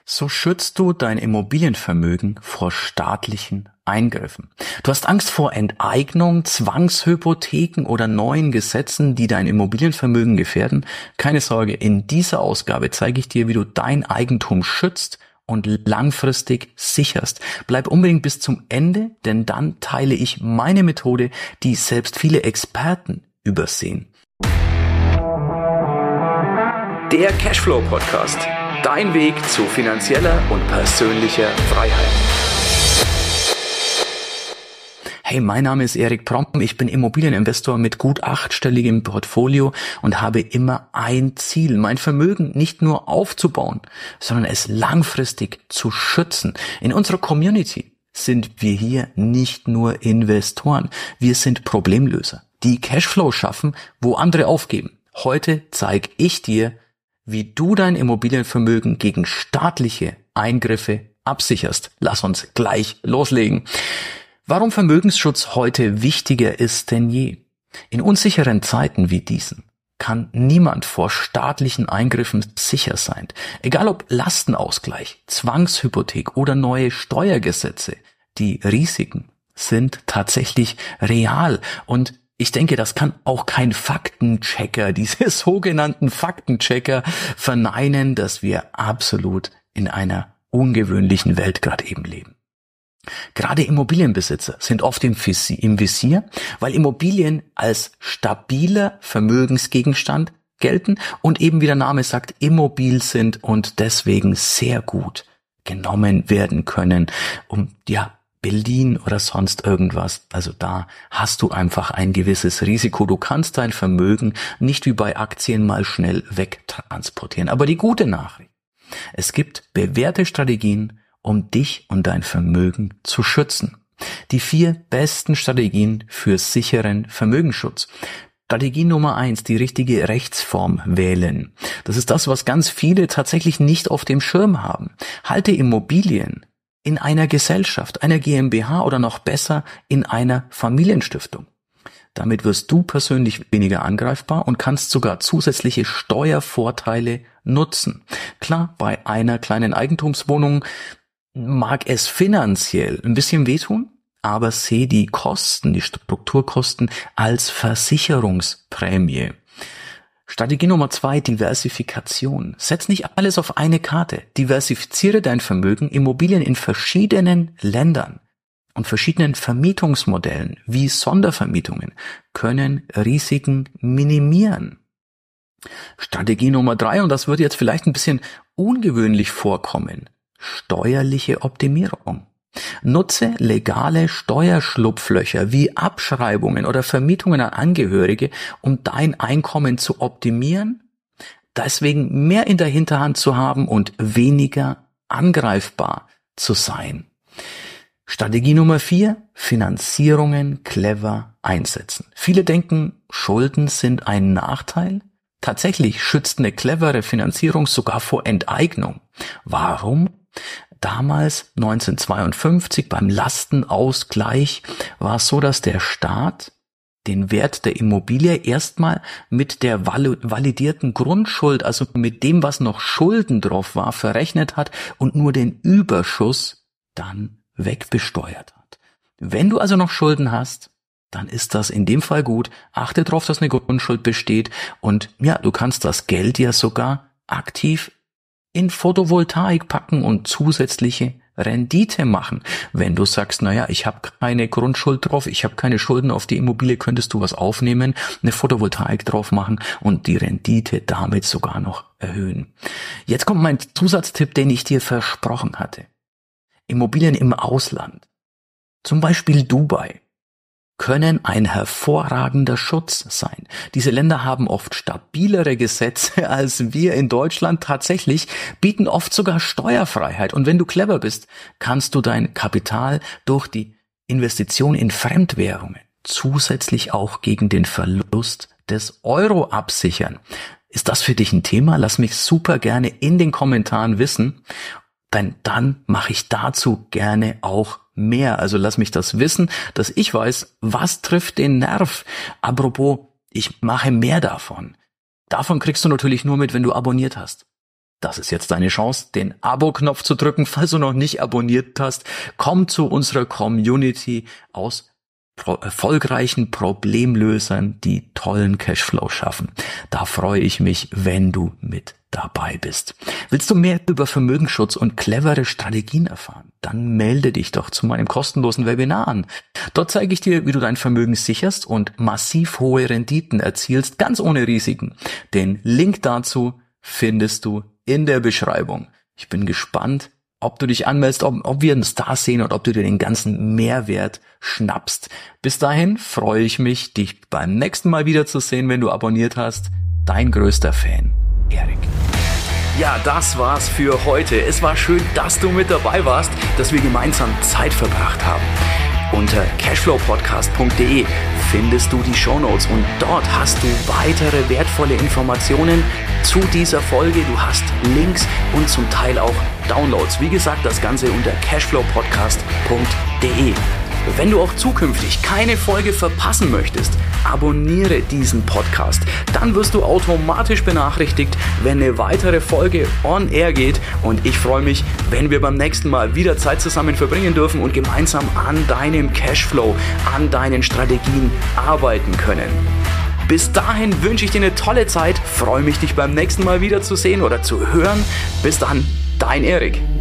So schützt du dein Immobilienvermögen vor staatlichen Eingriffen. Du hast Angst vor Enteignung, Zwangshypotheken oder neuen Gesetzen, die dein Immobilienvermögen gefährden. Keine Sorge, in dieser Ausgabe zeige ich dir, wie du dein Eigentum schützt und langfristig sicherst. Bleib unbedingt bis zum Ende, denn dann teile ich meine Methode, die selbst viele Experten übersehen. Der Cashflow Podcast. Dein Weg zu finanzieller und persönlicher Freiheit. Hey, mein Name ist Erik Prompen. Ich bin Immobilieninvestor mit gut 8-stelligem Portfolio und habe immer ein Ziel, mein Vermögen nicht nur aufzubauen, sondern es langfristig zu schützen. In unserer Community sind wir hier nicht nur Investoren, wir sind Problemlöser, die Cashflow schaffen, wo andere aufgeben. Heute zeige ich dir, wie du dein Immobilienvermögen gegen staatliche Eingriffe absicherst. Lass uns gleich loslegen. Warum Vermögensschutz heute wichtiger ist denn je? In unsicheren Zeiten wie diesen kann niemand vor staatlichen Eingriffen sicher sein. Egal ob Lastenausgleich, Zwangshypothek oder neue Steuergesetze, die Risiken sind tatsächlich real und ich denke, das kann auch kein Faktenchecker, diese sogenannten Faktenchecker verneinen, dass wir absolut in einer ungewöhnlichen Welt gerade eben leben. Gerade Immobilienbesitzer sind oft im Visier, weil Immobilien als stabiler Vermögensgegenstand gelten und eben wie der Name sagt, immobil sind und deswegen sehr gut genommen werden können, um beliehen oder sonst irgendwas. Also da hast du einfach ein gewisses Risiko. Du kannst dein Vermögen nicht wie bei Aktien mal schnell wegtransportieren. Aber die gute Nachricht: Es gibt bewährte Strategien, um dich und dein Vermögen zu schützen. Die 4 besten Strategien für sicheren Vermögensschutz. Strategie Nummer 1, die richtige Rechtsform wählen. Das ist das, was ganz viele tatsächlich nicht auf dem Schirm haben. Halte Immobilien in einer Gesellschaft, einer GmbH oder noch besser in einer Familienstiftung. Damit wirst du persönlich weniger angreifbar und kannst sogar zusätzliche Steuervorteile nutzen. Klar, bei einer kleinen Eigentumswohnung mag es finanziell ein bisschen wehtun, aber sehe die Kosten, die Strukturkosten als Versicherungsprämie. Strategie Nummer 2, Diversifikation. Setz nicht alles auf eine Karte. Diversifiziere dein Vermögen. Immobilien in verschiedenen Ländern und verschiedenen Vermietungsmodellen wie Sondervermietungen können Risiken minimieren. Strategie Nummer 3, und das wird jetzt vielleicht ein bisschen ungewöhnlich vorkommen, steuerliche Optimierung. Nutze legale Steuerschlupflöcher wie Abschreibungen oder Vermietungen an Angehörige, um dein Einkommen zu optimieren, deswegen mehr in der Hinterhand zu haben und weniger angreifbar zu sein. Strategie Nummer 4, Finanzierungen clever einsetzen. Viele denken, Schulden sind ein Nachteil. Tatsächlich schützt eine clevere Finanzierung sogar vor Enteignung. Warum? Damals, 1952, beim Lastenausgleich, war es so, dass der Staat den Wert der Immobilie erstmal mit der validierten Grundschuld, also mit dem, was noch Schulden drauf war, verrechnet hat und nur den Überschuss dann wegbesteuert hat. Wenn du also noch Schulden hast, dann ist das in dem Fall gut. Achte darauf, dass eine Grundschuld besteht und du kannst das Geld ja sogar aktiv in Photovoltaik packen und zusätzliche Rendite machen. Wenn du sagst, ich habe keine Grundschuld drauf, ich habe keine Schulden auf die Immobilie, könntest du was aufnehmen, eine Photovoltaik drauf machen und die Rendite damit sogar noch erhöhen. Jetzt kommt mein Zusatztipp, den ich dir versprochen hatte. Immobilien im Ausland, zum Beispiel Dubai, können ein hervorragender Schutz sein. Diese Länder haben oft stabilere Gesetze als wir in Deutschland. Tatsächlich bieten oft sogar Steuerfreiheit. Und wenn du clever bist, kannst du dein Kapital durch die Investition in Fremdwährungen zusätzlich auch gegen den Verlust des Euro absichern. Ist das für dich ein Thema? Lass mich super gerne in den Kommentaren wissen. Denn dann mache ich dazu gerne auch mehr. Also lass mich das wissen, dass ich weiß, was trifft den Nerv. Apropos, ich mache mehr davon. Davon kriegst du natürlich nur mit, wenn du abonniert hast. Das ist jetzt deine Chance, den Abo-Knopf zu drücken, falls du noch nicht abonniert hast. Komm zu unserer Community aus erfolgreichen Problemlösern, die tollen Cashflow schaffen. Da freue ich mich, wenn du mit dabei bist. Willst du mehr über Vermögensschutz und clevere Strategien erfahren? Dann melde dich doch zu meinem kostenlosen Webinar an. Dort zeige ich dir, wie du dein Vermögen sicherst und massiv hohe Renditen erzielst, ganz ohne Risiken. Den Link dazu findest du in der Beschreibung. Ich bin gespannt, ob du dich anmeldest, ob wir einen Star sehen und ob du dir den ganzen Mehrwert schnappst. Bis dahin freue ich mich, dich beim nächsten Mal wiederzusehen, wenn du abonniert hast. Dein größter Fan, Erik. Ja, das war's für heute. Es war schön, dass du mit dabei warst, dass wir gemeinsam Zeit verbracht haben. Unter cashflowpodcast.de findest du die Shownotes und dort hast du weitere wertvolle Informationen zu dieser Folge. Du hast Links und zum Teil auch Downloads. Wie gesagt, das Ganze unter cashflowpodcast.de. Wenn du auch zukünftig keine Folge verpassen möchtest, abonniere diesen Podcast. Dann wirst du automatisch benachrichtigt, wenn eine weitere Folge on air geht. Und ich freue mich, wenn wir beim nächsten Mal wieder Zeit zusammen verbringen dürfen und gemeinsam an deinem Cashflow, an deinen Strategien arbeiten können. Bis dahin wünsche ich dir eine tolle Zeit. Freue mich, dich beim nächsten Mal wieder zu sehen oder zu hören. Bis dann, dein Erik.